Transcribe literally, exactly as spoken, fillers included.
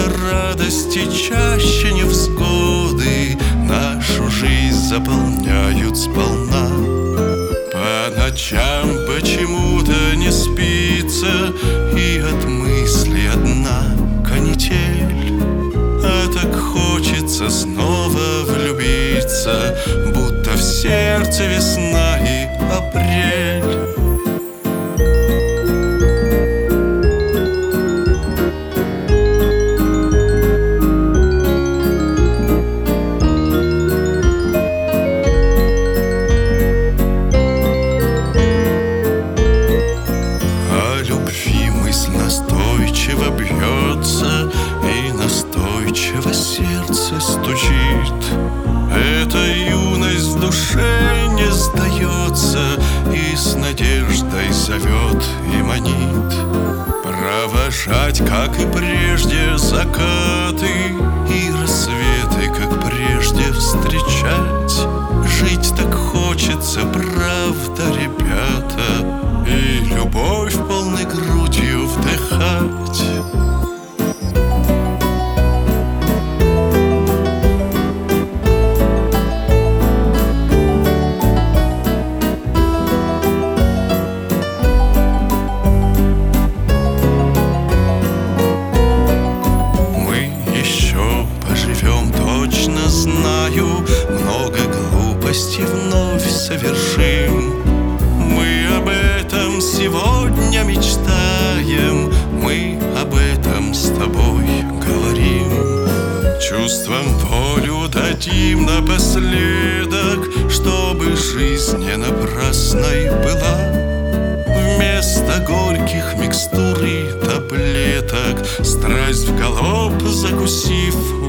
радости чаще невзгоды нашу жизнь заполняют сполна. По ночам почему-то не спится, и от мысли одна канитель. А так хочется снова влюбиться, будто в сердце весна и апрель. Настойчиво бьется и настойчиво сердце стучит. Эта юность в душе не сдается и с надеждой зовет и манит. Провожать, как и прежде, закаты и рассветы, как прежде, встречать. Жить так хочется, правда, ребята, и любовь полной грудью вдыхать. Мы еще поживем, точно знаю, много глупостей вновь совершим. Мы об этом сегодня мечтаем, мы об этом с тобой говорим. Чувствам волю дадим напоследок, чтобы жизнь не напрасной была. Вместо горьких микстур и таблеток, страсть в галоп закусив,